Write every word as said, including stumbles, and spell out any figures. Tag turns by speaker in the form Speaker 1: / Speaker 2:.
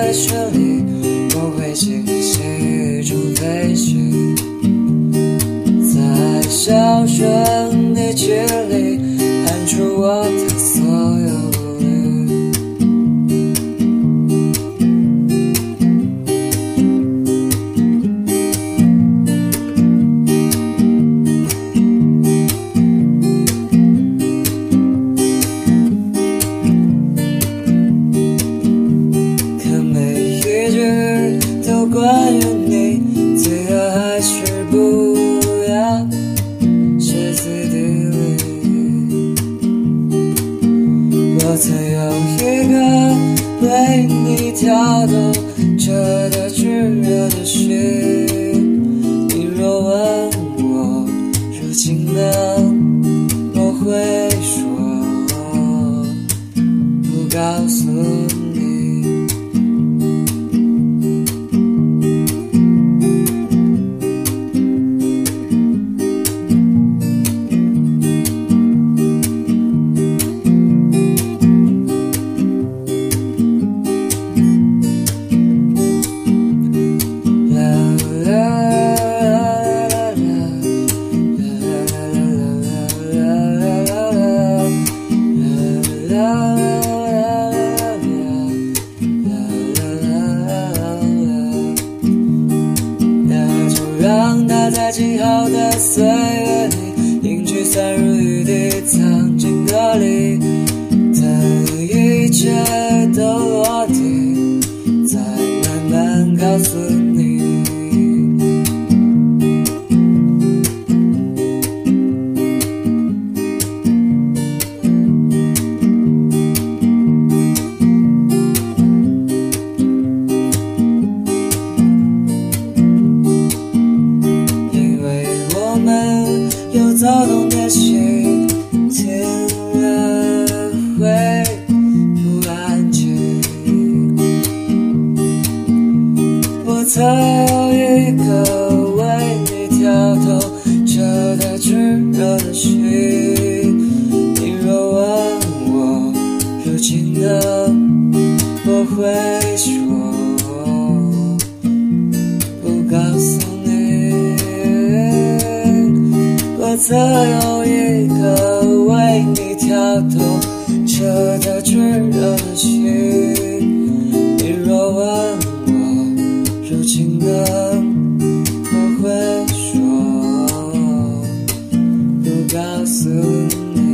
Speaker 1: 的旋律，我会轻轻中飞行，在小声的距离喊出我的所有顾虑。可每一句都关于你，最后还是不要歇斯底里。我曾有一个为你跳动着的炙热的心，你若问我如今呢，我会说不告诉你。让它在今后的岁月里凝聚散如雨滴，藏进歌里，等一切都落地，再慢慢告诉你。有躁动的心，听了会不安静。我曾有一个为你跳动着的炙热的心，你若问我如今呢，我会说不告诉你。我曾有一个为你跳动着的炙热的心，你若问我如今呢，我会说不告诉你。